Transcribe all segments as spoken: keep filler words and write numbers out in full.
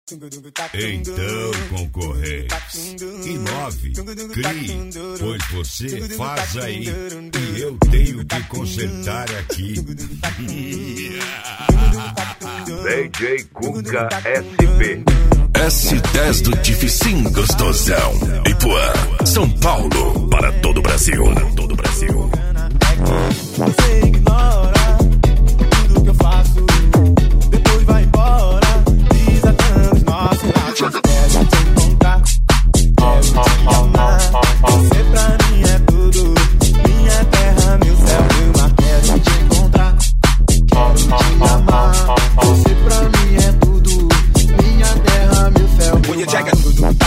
Então, concorrentes, inove, crie, pois você faz aí e eu tenho que consertar aqui. D J Cuca S P S dez do Dificim Gostosão, Ipuã, São Paulo, para todo o Brasil, para todo o Brasil. Você ignora tudo que eu faço, depois vai embora, desatando os nossos laços. Quero te encontrar, quero te amar. Você pra mim é tudo, minha terra, meu céu, meu mar. Quero te encontrar, quero te amar. Você pra mim é tudo, minha terra, meu céu, meu mar.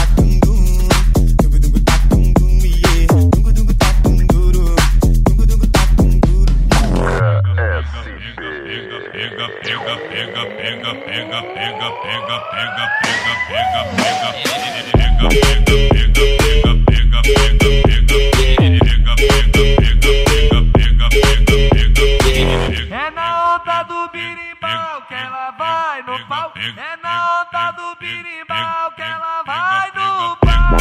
É na onda do birimbau que ela vai no pau. É na onda do birimbau que ela vai no pau.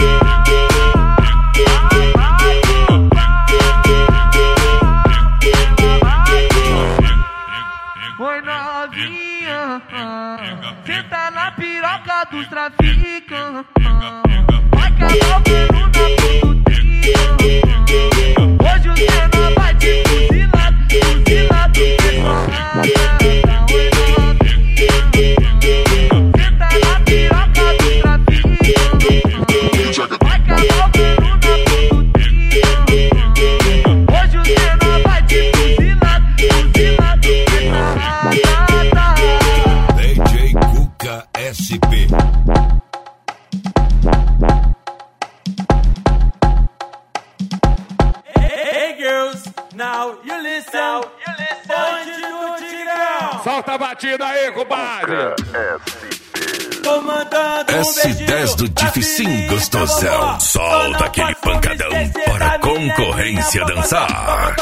Oi novinha, senta na piroca dos traficantes. Vai calar o pelo na produtinha. Hoje o cena vai te fuzilar, fuzilar do personagem. Oi novinha, senta na piroca dos traficantes. Vai calar o pelo na produtinha. Hoje o cena vai te fuzilar, fuzilar do personagem. D J Cuca S P Hey girls, now you listen, now you listen. Bonde do Tigrão. Solta a batida aí, compadre. S dez do Dificim Gostosão. Solta aquele pancadão para a concorrência dançar.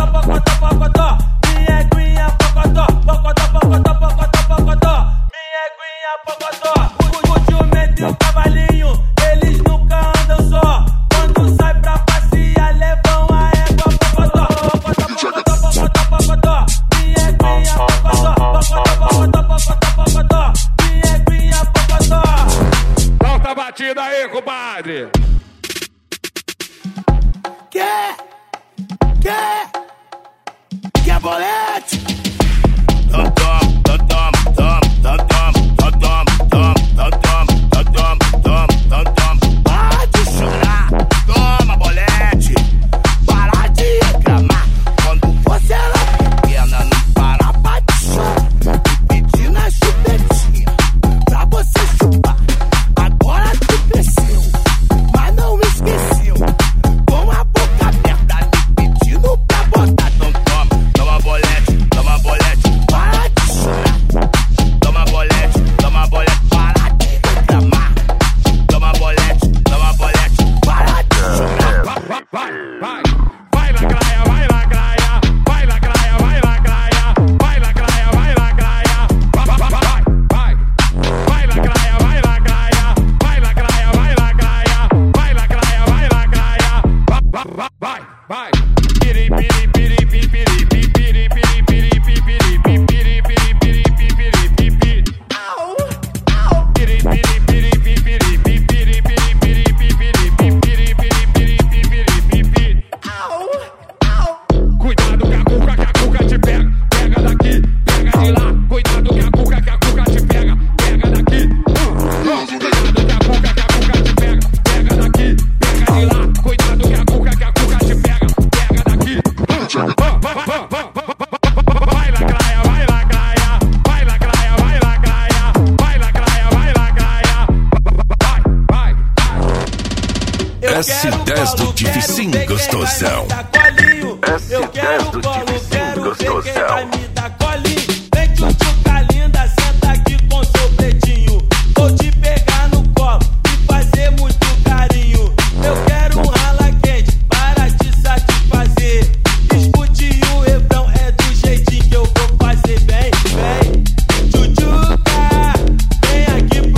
Minha aguinha pocotó, pocotó, pocotó, pocotó, pocotó. Minha aguinha pocotó. O tio mete o cavalinho, eles nunca andam só. Quando sai pra passear, levam a égua pocotó, pocotó, pocotó, pocotó, pocotó. Minha aguinha pocotó, pocotó, pocotó, pocotó, pocotó. Minha aguinha pocotó. Solta a batida aí, compadre. Quer? Quer? Quer bolete? Tom, tom, tom, tom, tom, tom, tom, tom, tom, tom, tom, tom, tom, tom. Pode chorar, toma bolete. Para de reclamar. Quando você era pequena, não parava de chorar. Me pedi na chupetinha pra você chupar. Agora tu cresceu, mas não me esqueceu. Com a boca aberta, me pedindo pra botar. Então toma, toma bolete, toma bolete. Para de chorar. Toma bolete, toma bolete. Para de reclamar. Toma bolete, toma bolete. Para de chorar. Vai, vai, vai. Vai lacraia, vai lacraia. Vai lacraia, vai lacraia. Vai lacraia, vai lacraia. Vai, vai, vai, vai. Vai lacraia, vai lacraia. Vai lacraia, vai lacraia. Vai lacraia, vai lacraia. Vai, vai, vai, vai. Piri, piri, piri, piri, piri, piri, piri, piri, piri, piri, piri, piri, piri, piri, piri, piri. Au, au. Piri, piri, piri, piri, piri, piri, piri, piri, piri, piri, piri, piri, piri, piri. Au, au. Cuidado que a cuca, que a cuca te pega. Pega daqui, pega de lá. Cuidado que a cuca, que a cuca te pega. Pega daqui. Cuidado que a cuca, que a cuca te pega. Pega daqui, pega de lá. Cuidado que a cuca, que a cuca te pega. Pega daqui. Vai lacraia, vai lacraia. Vai lacraia, vai lacraia. Vai lacraia, vai lacraia. Vai, vai. S dez do Dificim Gostosão. S dez do Dificim Gostosão. Vem tchutchuca linda, senta aqui com seu pretinho. Vou te pegar no colo e fazer muito carinho. Eu quero um rala quente para te satisfazer. Escute o refrão, é do jeitinho que eu vou fazer. Vem, vem, tchutchuca, vem aqui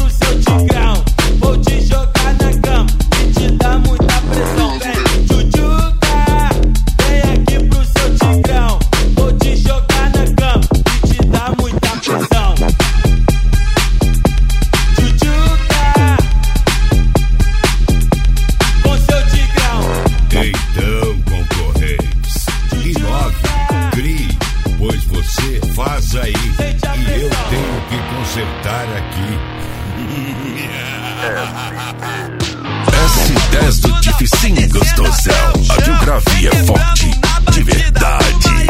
S dez do Tificim Gostosão. A biografia é forte de verdade.